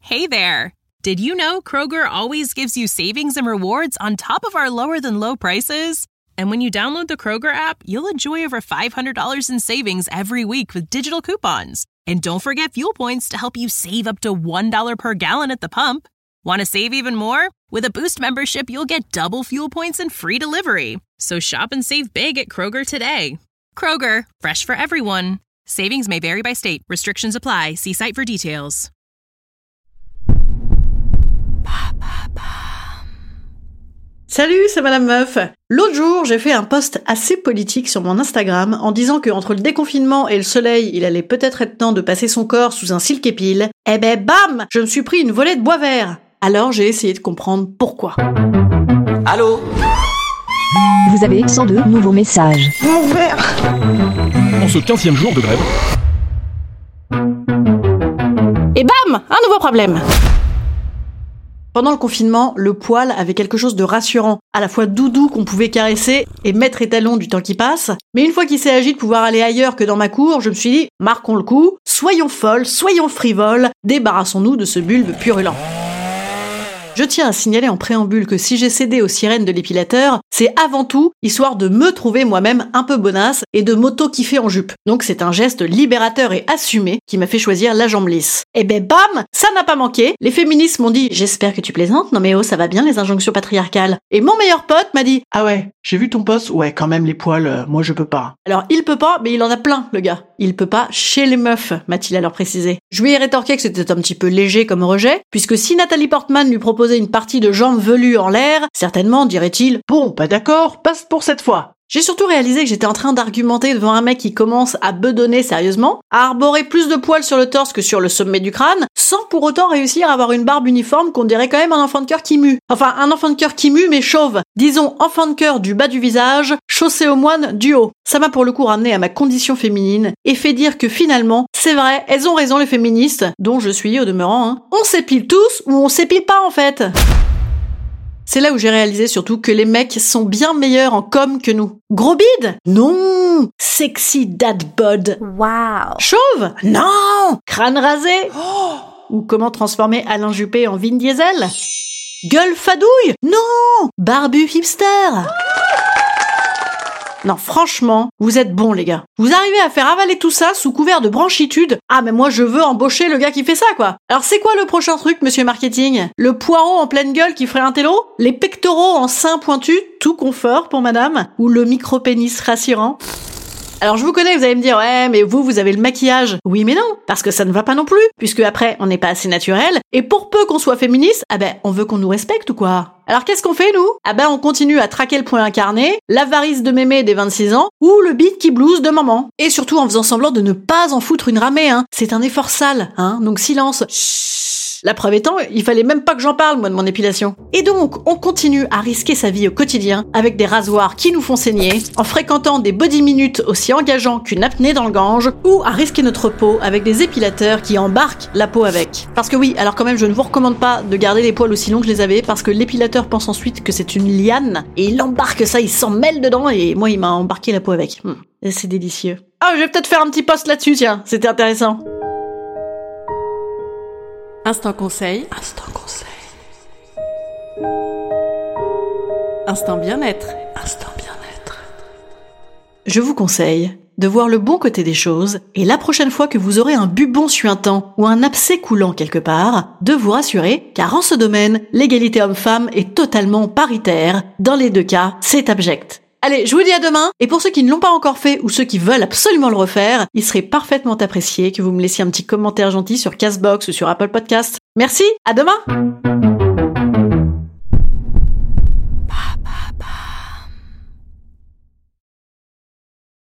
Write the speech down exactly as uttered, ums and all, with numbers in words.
Hey there! Did you know Kroger always gives you savings and rewards on top of our lower-than-low prices? And when you download the Kroger app, you'll enjoy over five hundred dollars in savings every week with digital coupons. And don't forget fuel points to help you save up to one dollar per gallon at the pump. Want to save even more? With a Boost membership, you'll get double fuel points and free delivery. So shop and save big at Kroger today. Kroger, fresh for everyone. Savings may vary by state. Restrictions apply. See site for details. Salut, c'est Madame Meuf. L'autre jour, j'ai fait un post assez politique sur mon Instagram en disant que entre le déconfinement et le soleil, il allait peut-être être temps de passer son corps sous un silk-épile. Eh ben bam, je me suis pris une volée de bois vert. Alors j'ai essayé de comprendre pourquoi. Allô ? Vous avez cent deux nouveaux messages. Mon verre. En ce quinzième jour de grève. Et bam, un nouveau problème. Pendant le confinement, le poil avait quelque chose de rassurant, à la fois doudou qu'on pouvait caresser et maître étalon du temps qui passe. Mais une fois qu'il s'est agi de pouvoir aller ailleurs que dans ma cour, je me suis dit, marquons le coup, soyons folles, soyons frivoles, débarrassons-nous de ce bulbe purulent. Je tiens à signaler en préambule que si j'ai cédé aux sirènes de l'épilateur, c'est avant tout histoire de me trouver moi-même un peu bonasse et de m'auto-kiffer en jupe. Donc c'est un geste libérateur et assumé qui m'a fait choisir la jambe lisse. Et ben bam, ça n'a pas manqué. Les féministes m'ont dit « J'espère que tu plaisantes, non mais oh, ça va bien les injonctions patriarcales ». Et mon meilleur pote m'a dit « Ah ouais, j'ai vu ton post, ouais quand même les poils, euh, moi je peux pas ». Alors il peut pas, mais il en a plein le gars. Il peut pas chez les meufs, m'a-t-il alors précisé. Je lui ai rétorqué que c'était un petit peu léger comme rejet, puisque si Nathalie Portman lui proposait une partie de jambes velues en l'air, certainement dirait-il « Bon, bah d'accord, passe pour cette fois ». J'ai surtout réalisé que j'étais en train d'argumenter devant un mec qui commence à bedonner sérieusement, à arborer plus de poils sur le torse que sur le sommet du crâne, sans pour autant réussir à avoir une barbe uniforme qu'on dirait quand même un enfant de cœur qui mue. Enfin, un enfant de cœur qui mue mais chauve. Disons enfant de cœur du bas du visage, chaussé aux moines du haut. Ça m'a pour le coup ramené à ma condition féminine et fait dire que finalement, c'est vrai, elles ont raison les féministes, dont je suis au demeurant, hein. On s'épile tous ou on s'épile pas en fait. C'est là où j'ai réalisé surtout que les mecs sont bien meilleurs en com que nous. Gros bide ? Non. Sexy dad bod. Wow. Chauve ? Non. Crâne rasé ? Oh. Ou comment transformer Alain Juppé en Vin Diesel ? Gueule fadouille ? Non. Barbu hipster ? Non, franchement, vous êtes bons, les gars. Vous arrivez à faire avaler tout ça sous couvert de branchitude. Ah, mais moi, je veux embaucher le gars qui fait ça, quoi. Alors, c'est quoi le prochain truc, monsieur marketing ? Le poireau en pleine gueule qui ferait un télo ? Les pectoraux en sein pointu, tout confort pour madame ? Ou le micro-pénis rassurant ? Alors je vous connais, vous allez me dire, ouais, mais vous, vous avez le maquillage. Oui, mais non, parce que ça ne va pas non plus, puisque après, on n'est pas assez naturel, et pour peu qu'on soit féministe, ah ben, on veut qu'on nous respecte ou quoi ? Alors qu'est-ce qu'on fait, nous ? Ah ben, on continue à traquer le point incarné, l'avarice de mémé des vingt-six ans, ou le beat qui blouse de maman. Et surtout en faisant semblant de ne pas en foutre une ramée, hein. C'est un effort sale, hein, donc silence. Chut. La preuve étant, il fallait même pas que j'en parle, moi, de mon épilation. Et donc, on continue à risquer sa vie au quotidien avec des rasoirs qui nous font saigner, en fréquentant des body minutes aussi engageants qu'une apnée dans le Gange, ou à risquer notre peau avec des épilateurs qui embarquent la peau avec. Parce que oui, alors quand même, je ne vous recommande pas de garder les poils aussi longs que je les avais, parce que l'épilateur pense ensuite que c'est une liane, et il embarque ça, il s'en mêle dedans, et moi, il m'a embarqué la peau avec. Hum, c'est délicieux. Ah, je vais peut-être faire un petit post là-dessus, tiens, c'était intéressant. Instant conseil. Instant conseil. Instant bien-être. Instant bien-être. Je vous conseille de voir le bon côté des choses et la prochaine fois que vous aurez un bubon suintant ou un abcès coulant quelque part, de vous rassurer car en ce domaine, l'égalité homme-femme est totalement paritaire. Dans les deux cas, c'est abject. Allez, je vous dis à demain, et pour ceux qui ne l'ont pas encore fait ou ceux qui veulent absolument le refaire, il serait parfaitement apprécié que vous me laissiez un petit commentaire gentil sur Castbox ou sur Apple Podcast. Merci, à demain!